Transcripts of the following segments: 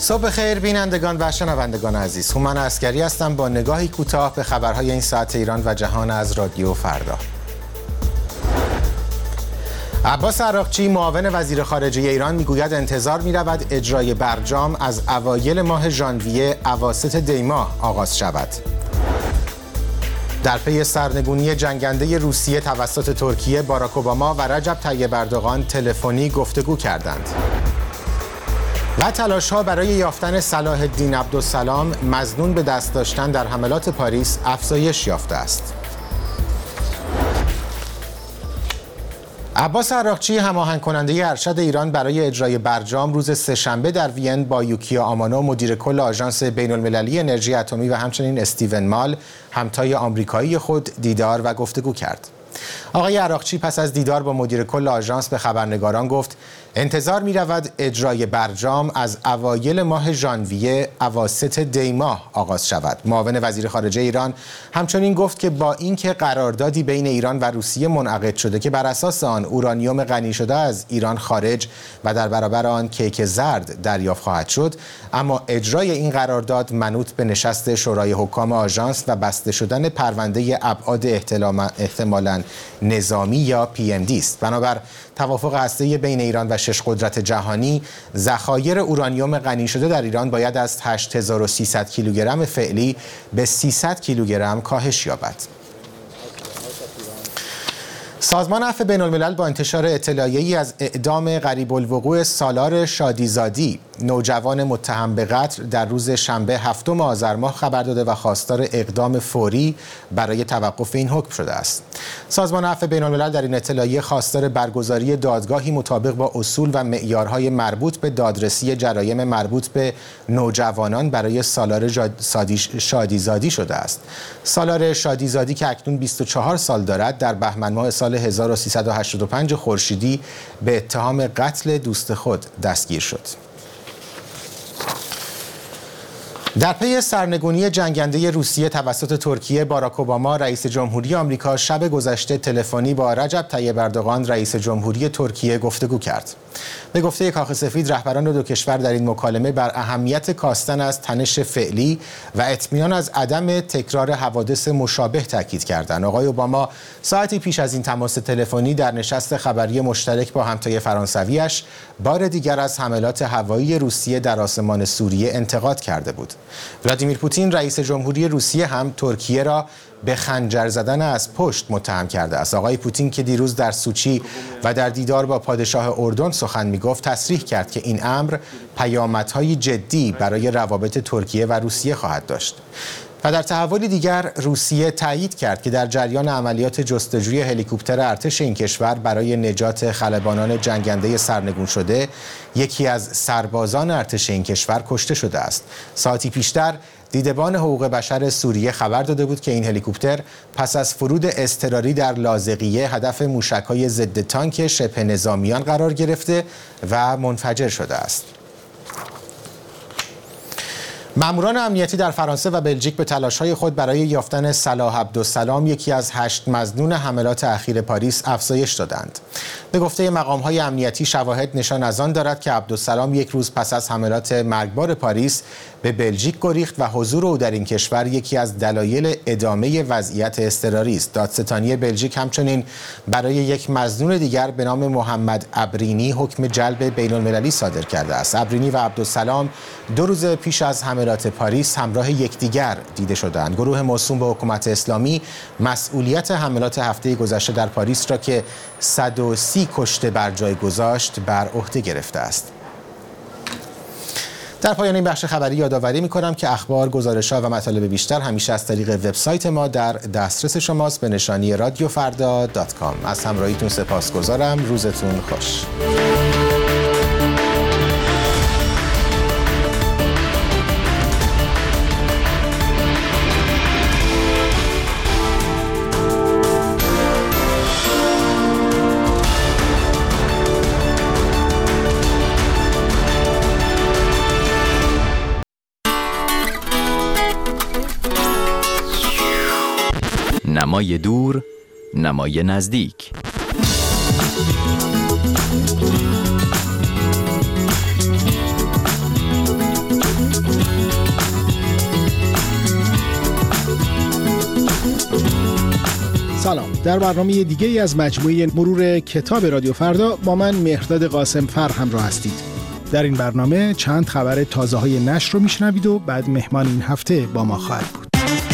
صبح خیر بینندگان و شنوندگان عزیز. هومن عسکری هستم با نگاهی کوتاه به خبرهای این ساعت ایران و جهان از رادیو فردا. عباس عراقچی معاون وزیر خارجه ایران میگوید انتظار می‌رود اجرای برجام از اوایل ماه ژانویه اواسط دی ماه آغاز شود. در پی سرنگونی جنگنده روسیه توسط ترکیه، باراک اوباما و رجب طیب اردوغان تلفنی گفتگو کردند. و تلاش‌ها برای یافتن صلاح الدین عبدالسلام مظنون به دست داشتن در حملات پاریس افزایش یافته است. عباس عراقچی هماهنگ کننده ارشد ایران برای اجرای برجام روز سه‌شنبه در وین با یوکیا آمانو مدیر کل آژانس بین‌المللی انرژی اتمی و همچنین استیون مال همتای آمریکایی خود دیدار و گفتگو کرد. آقای عراقچی پس از دیدار با مدیر کل آژانس به خبرنگاران گفت انتظار می رود اجرای برجام از اوایل ماه ژانویه اواسط دی ماه آغاز شود. معاون وزیر خارجه ایران همچنین گفت که با اینکه قراردادی بین ایران و روسیه منعقد شده که بر اساس آن اورانیوم غنی شده از ایران خارج و در برابر آن کیک زرد دریافت خواهد شد، اما اجرای این قرارداد منوط به نشست شورای حکام آژانس و بسته شدن پرونده ابعاد احتمالاً نظامی یا PMD است. بنابر توافق هسته‌ای بین ایران و 6 قدرت جهانی، ذخایر اورانیوم غنی شده در ایران باید از 8300 کیلوگرم فعلی به 300 کیلوگرم کاهش یابد. سازمان عفو بین‌الملل با انتشار اطلاعیه‌ای از اعدام قریب الوقوع سالار شادیزادی، نوجوان متهم به قتل، در روز شنبه 7 آذر ماه خبر داده و خواستار اقدام فوری برای توقف این حکم شده است. سازمان عفو بین‌الملل در این اطلاعیه خواستار برگزاری دادگاهی مطابق با اصول و معیارهای مربوط به دادرسی جرایم مربوط به نوجوانان برای سالار شادیزادی شده است. سالار شادیزادی که اکنون 24 سال دارد، در بهمن ماه سال 1385 خورشیدی به اتهام قتل دوست خود دستگیر شد. در پی سرنگونی جنگنده روسیه توسط ترکیه، باراک اوباما رئیس جمهوری آمریکا شب گذشته تلفنی با رجب طیب اردوغان رئیس جمهوری ترکیه گفتگو کرد. به گفته کاخ سفید، رهبران دو کشور در این مکالمه بر اهمیت کاستن از تنش فعلی و اطمینان از عدم تکرار حوادث مشابه تاکید کردند. آقای اوباما ساعتی پیش از این تماس تلفنی در نشست خبری مشترک با همتای فرانسویش بار دیگر از حملات هوایی روسیه در آسمان سوریه انتقاد کرده بود. ولادیمیر پوتین رئیس جمهوری روسیه هم ترکیه را به خنجر زدن از پشت متهم کرده است. آقای پوتین که دیروز در سوچی و در دیدار با پادشاه اردن سخن می‌گفت، تصریح کرد که این امر پیامدهای جدی برای روابط ترکیه و روسیه خواهد داشت. و در تحولی دیگر، روسیه تایید کرد که در جریان عملیات جستجوی هلیکوپتر ارتش این کشور برای نجات خلبانان جنگنده سرنگون شده، یکی از سربازان ارتش این کشور کشته شده است. ساعتی پیشتر دیدبان حقوق بشر سوریه خبر داده بود که این هلیکوپتر پس از فرود اضطراری در لاذقیه هدف موشک‌های ضد تانک شبه نظامیان قرار گرفته و منفجر شده است. ماموران امنیتی در فرانسه و بلژیک به تلاش‌های خود برای یافتن صلاح عبدالسلام، یکی از 8 مظنون حملات اخیر پاریس، افزایش دادند. به گفته مقام‌های امنیتی، شواهد نشان از آن دارد که عبدالسلام یک روز پس از حملات مرگبار پاریس به بلژیک گریخت و حضور او در این کشور یکی از دلایل ادامه وضعیت اضطراری است. دادستانی بلژیک همچنین برای یک مظنون دیگر به نام محمد ابرینی حکم جلب بین‌المللی صادر کرده است. ابرینی و عبدالسلام 2 روز پیش از حملات پاریس همراه یکدیگر دیده شدند. گروه موسوم به حکومت اسلامی مسئولیت حملات هفته گذشته در پاریس را که 130 کشته بر جای گذاشت بر عهده گرفته است. در پایان این بخش خبری یادآوری می‌کنم که اخبار، گزارش‌ها و مطالب بیشتر همیشه از طریق وبسایت ما در دسترس شماست به نشانی radiofarda.com. از همراهیتون سپاسگزارم. روزتون خوش. نمای دور، نمای نزدیک. سلام. در برنامه دیگه از مجموعه مرور کتاب رادیو فردا با من مهرداد قاسم فر همراه هستید. در این برنامه چند خبر تازه‌های نشر رو میشنوید و بعد مهمان این هفته با ما خواهد بود.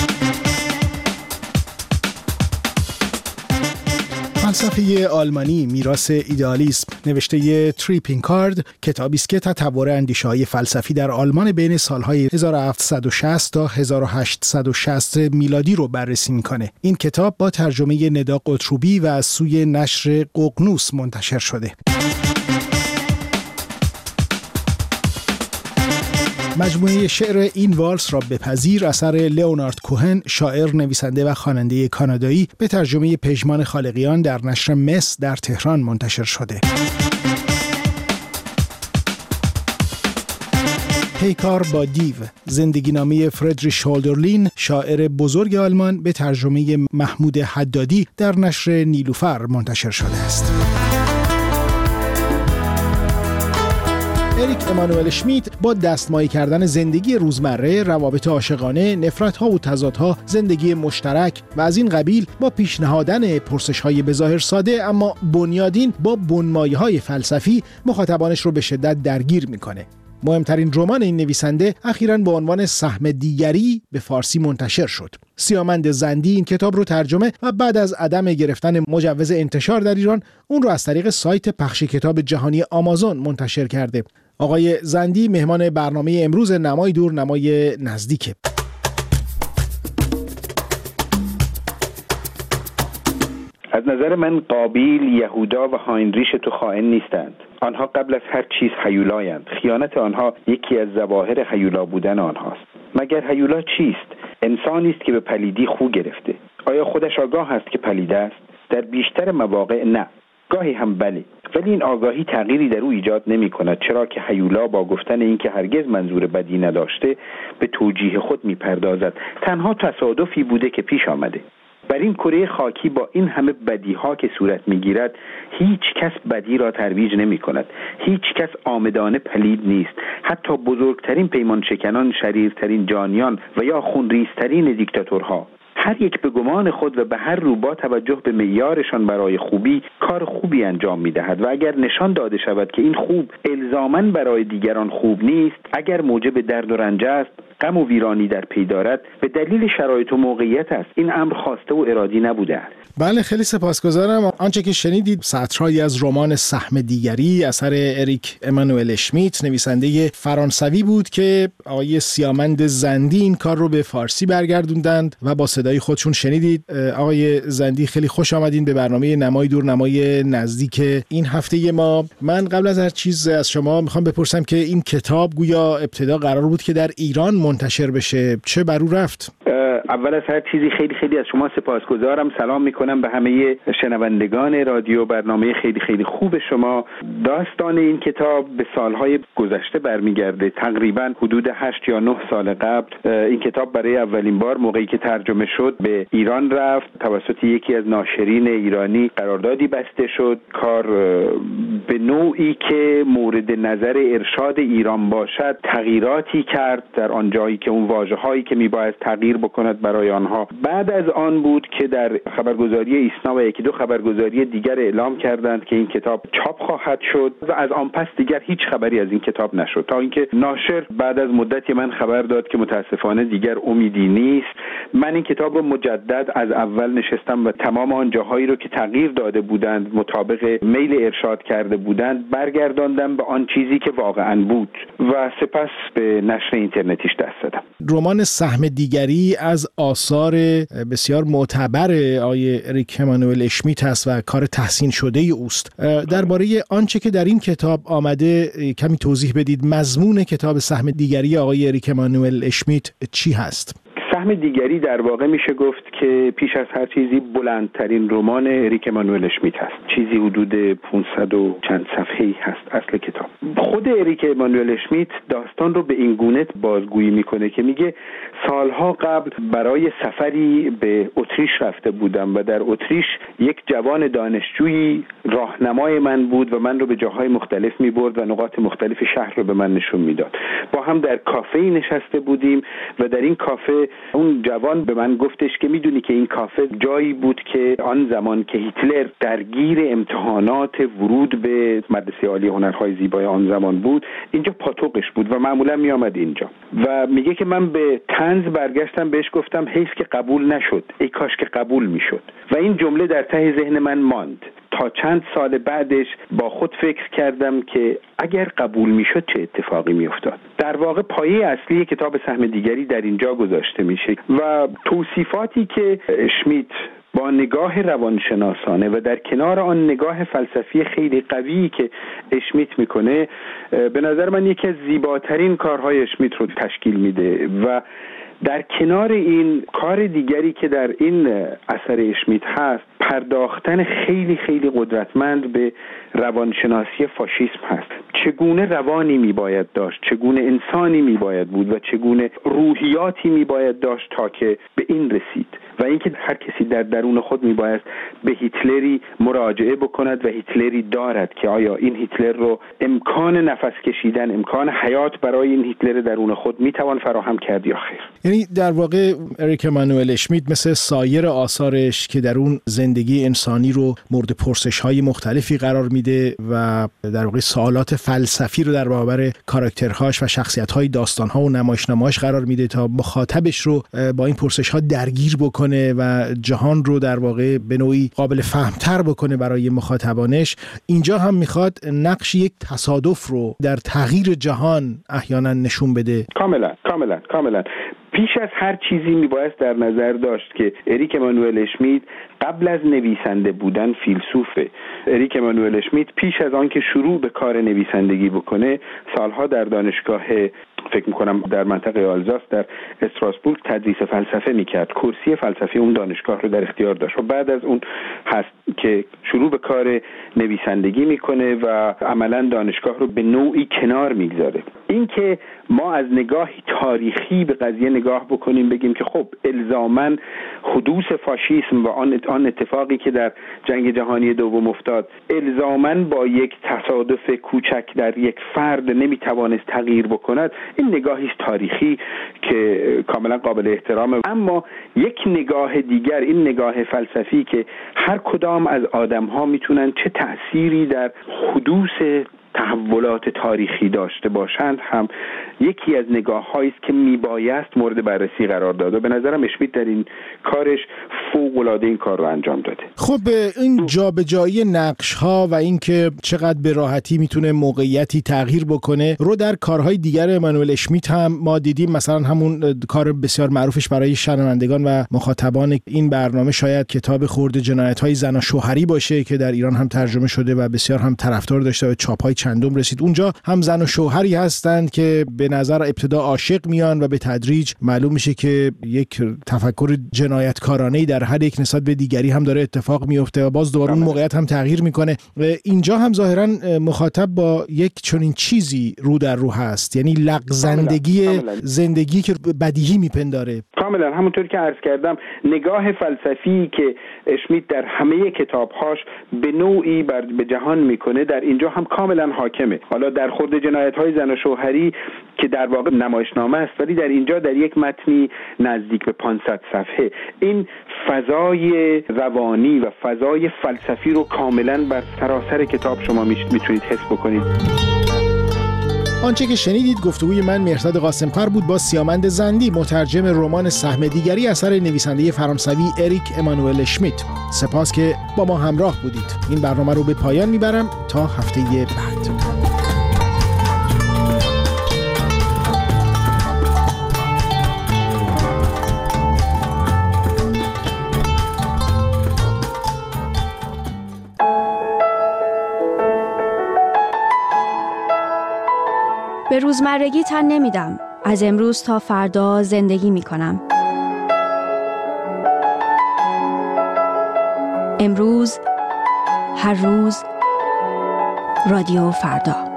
فلسفه آلمانی میراث ایدئالیسم نوشته تریپینگ کارد کتابی است که تطور اندیشه‌های فلسفی در آلمان بین سالهای 1760 تا 1860 میلادی رو بررسی میکنه. این کتاب با ترجمه ندا قطروبی و از سوی نشر ققنوس منتشر شده. مجموعه شعر این والس را بپذیر اثر لئونارد کوهن، شاعر، نویسنده و خواننده کانادایی، به ترجمه پژمان خالقیان در نشر مس در تهران منتشر شده. پیکار با دیو، زندگی نامه فردریش هولدرلین، شاعر بزرگ آلمان، به ترجمه محمود حدادی در نشر نیلوفر منتشر شده است. اریک امانوئل اشمیت با دستمایی کردن زندگی روزمره، روابط عاشقانه، نفرت‌ها و تضادها، زندگی مشترک و از این قبیل با پیشنهادن پرسش‌های بظاهر ساده اما بنیادین با بنمایه‌های فلسفی مخاطبانش رو به شدت درگیر می‌کنه. مهمترین رمان این نویسنده اخیراً با عنوان سهم دیگری به فارسی منتشر شد. سیامند زندی این کتاب رو ترجمه و بعد از عدم گرفتن مجوز انتشار در ایران اون رو از طریق سایت پخش کتاب جهانی آمازون منتشر کرده. آقای زندی مهمان برنامه امروز نمای دور نمای نزدیکه. از نظر من قابیل، یهودا و هاینریش تو خائن نیستند. آنها قبل از هر چیز هیولایند. خیانت آنها یکی از ظواهر هیولا بودن آنهاست. مگر هیولا چیست؟ انسانی است که به پلیدی خو گرفته. آیا خودش آگاه است که پلید است؟ در بیشتر مواقع نه. گاهی هم بله. ولی این آگاهی تغییری در او ایجاد نمی کند، چرا که هیولا با گفتن این که هرگز منظور بدی نداشته به توجیه خود می پردازد. تنها تصادفی بوده که پیش آمده. بر این کره خاکی با این همه بدیها که صورت میگیرد هیچ کس بدی را ترویج نمی کند. هیچ کس آمدانه پلید نیست. حتی بزرگترین پیمان شکنان، شریرترین جانیان و یا خونریزترین دیکتاتورها، هر یک به گمان خود و به هر رو با توجه به معیارشان برای خوبی کار خوبی انجام می‌دهد و اگر نشان داده شود که این خوب الزاماً برای دیگران خوب نیست، اگر موجب درد و رنج است، غم و ویرانی در پی دارد، به دلیل شرایط و موقعیت است. این امر خواسته و ارادی نبوده است. بله، خیلی سپاسگزارم. آنچه که شنیدید سطرهایی از رمان سهم دیگری اثر اریک امانوئل اشمیت نویسنده فرانسوی بود که آقای سیامند زندی این کار رو به فارسی برگردوندند و با صدای خودشون شنیدید. آقای زندی خیلی خوش آمدین به برنامه نمای دور نمای نزدیک این هفته ما. من قبل از هر چیز از شما میخوام بپرسم که این کتاب گویا ابتدا قرار بود که در ایران منتشر بشه، چه بر او رفت؟ اول از هر چیزی خیلی خیلی از شما سپاسگزارم. سلام میکنم به همه شنوندگان رادیو. برنامه خیلی خیلی خوب شما. داستان این کتاب به سالهای گذشته برمیگرده، تقریبا حدود 8 یا 9 سال قبل. این کتاب برای اولین بار موقعی که ترجمه شد به ایران رفت، توسط یکی از ناشرین ایرانی قراردادی بسته شد. کار به نوعی که مورد نظر ارشاد ایران باشد تغییراتی کرد در آن جایی که اون واژه‌هایی که میباید تغییر بکند برای آنها. بعد از آن بود که در خبرگزاری ایسنا و یکی دو خبرگزاری دیگر اعلام کردند که این کتاب چاپ خواهد شد و از آن پس دیگر هیچ خبری از این کتاب نشد، تا اینکه ناشر بعد از مدتی من خبر داد که متاسفانه دیگر امیدی نیست. من این کتاب رو مجدد از اول نشستم و تمام آن جاهایی رو که تغییر داده بودند مطابق میل ارشاد کرده بودند برگرداندم به آن چیزی که واقعا بود و سپس به نشر اینترنتیش دست زدم. رمان سهم دیگری از آثار بسیار معتبر آقای اریک امانوئل اشمیت است و کار تحسین شده اوست. درباره آنچه که در این کتاب آمده کمی توضیح بدید. مضمون کتاب سهم دیگری آقای اریک امانوئل اشمیت چی هست؟ سهم دیگری در واقع میشه گفت که پیش از هر چیزی بلندترین رمان اریک امانوئل اشمیت هست. چیزی حدود 500 و چند صفحه‌ای هست اصل کتاب. خود اریک امانوئل اشمیت داستان رو به این گونه بازگویی میکنه که میگه سالها قبل برای سفری به اتریش رفته بودم و در اتریش یک جوان دانشجویی راهنمای من بود و من رو به جاهای مختلف میبرد و نقاط مختلف شهر رو به من نشون میداد. با هم در کافه‌ای نشسته بودیم و در این کافه اون جوان به من گفتش که میدونی که این کافه جایی بود که آن زمان که هیتلر درگیر امتحانات ورود به مدرسه عالی هنرهای زیبای آن زمان بود، اینجا پاتوقش بود و معمولا می آمد اینجا. و میگه که من به طنز برگشتم بهش گفتم حیف که قبول نشد، ای کاش که قبول میشد. و این جمله در ته ذهن من ماند. تا چند سال بعدش با خود فکر کردم که اگر قبول میشد چه اتفاقی میافتاد. در واقع پایه اصلی کتاب سهم دیگری در اینجا گذاشته میشه و توصیفاتی که اشمیت با نگاه روانشناسانه و در کنار آن نگاه فلسفی خیلی قویی که اشمیت میکنه، به نظر من یکی از زیباترین کارهای اشمیت رو تشکیل میده. و در کنار این کار دیگری که در این اثر اشمیت هست، پرداختن خیلی خیلی قدرتمند به روانشناسی فاشیسم هست. چگونه روانی میباید داشت، چگونه انسانی میباید بود و چگونه روحیاتی میباید داشت تا که به این رسید. و اینکه هر کسی در درون خود میباید به هیتلری مراجعه بکند و هیتلری دارد که آیا این هیتلر رو امکان نفس کشیدن، امکان حیات برای این هیتلر درون خود میتوان فراهم کرد یا خیر. یعنی در واقع اریک امانوئل اشمیت مثل سایر آثارش که در اون زندگی انسانی رو مورد پرسش‌های مختلفی قرار میده و در واقع سوالات فلسفی رو در برابر کاراکترهاش و شخصیت‌های داستان‌ها و نمایشنامه‌هاش قرار میده تا مخاطبش رو با این پرسش‌ها درگیر بکنه و جهان رو در واقع به نوعی قابل فهمتر بکنه برای مخاطبانش. اینجا هم میخواد نقش یک تصادف رو در تغییر جهان احیانا نشون بده. کاملا. پیش از هر چیزی میباید در نظر داشت که اریک امانوئل اشمیت قبل از نویسنده بودن فیلسوفه. اریک امانوئل اشمیت پیش از آن که شروع به کار نویسندگی بکنه، سالها در دانشگاه فکر میکنم در منطقه آلزاس در استراسبورگ تدریس فلسفه میکرد. کرسی فلسفه اون دانشگاه رو در اختیار داشت و بعد از اون هست که شروع به کار نویسندگی میکنه و عملا دانشگاه رو به نوعی کنار میگذاره. این که ما از نگاهی تاریخی به قضیه نگاه بکنیم، بگیم که خب الزاماً حدوث فاشیسم و آن اتفاقی که در جنگ جهانی دوم افتاد الزاماً با یک تصادف کوچک در یک فرد نمیتوانست تغییر بکند، این نگاهی تاریخی که کاملا قابل احترامه. اما یک نگاه دیگر، این نگاه فلسفی که هر کدام از آدم‌ها میتونن چه تأثیری در حدوث تحولات تاریخی داشته باشند، هم یکی از نگاه‌هایی است که میبایست مورد بررسی قرار داد و به نظرم اشمیت در این کارش فوق‌العاده این کار رو انجام داده. خب این جابجایی نقش‌ها و اینکه چقدر به راحتی میتونه موقعیتی تغییر بکنه رو در کارهای دیگر امانوئل اشمیت هم ما دیدیم. مثلا همون کار بسیار معروفش برای شنوندگان و مخاطبان این برنامه شاید کتاب خرد جنایت‌های زن و شوهری باشه که در ایران هم ترجمه شده و بسیار هم طرفدار داشته و چاپ‌های چندم رسید. اونجا هم زن و شوهری هستند که به نظر ابتدا عاشق میان و به تدریج معلوم میشه که یک تفکر جنایتکارانه‌ای در هر یک نسبت به دیگری هم داره اتفاق میفته و باز دوباره اون موقعیت هم تغییر میکنه. اینجا هم ظاهرا مخاطب با یک چنین چیزی رو در رو هست، یعنی لغزندگی زندگی که بدیهی میپنداره. کاملا همونطور که عرض کردم، نگاه فلسفی که اشمیت در همه کتابهاش به نوعی به جهان میکنه در اینجا هم کاملا حاکمه. حالا در خرد جنایت‌های زن و شوهری که در واقع نمایشنامه است، ولی در اینجا در یک متنی نزدیک به 500 صفحه این فضای روانی و فضای فلسفی رو کاملا بر سراسر کتاب شما میتونید حس بکنید. آنچه که شنیدید گفتگوی من مهرزاد قاسم‌فر بود با سیامند زندی، مترجم رمان سهم دیگری اثر نویسنده فرانسوی اریک امانوئل اشمیت. سپاس که با ما همراه بودید. این برنامه رو به پایان میبرم تا هفته بعد. به روزمرگی تن نمیدم. از امروز تا فردا زندگی میکنم. امروز، هر روز، رادیو فردا.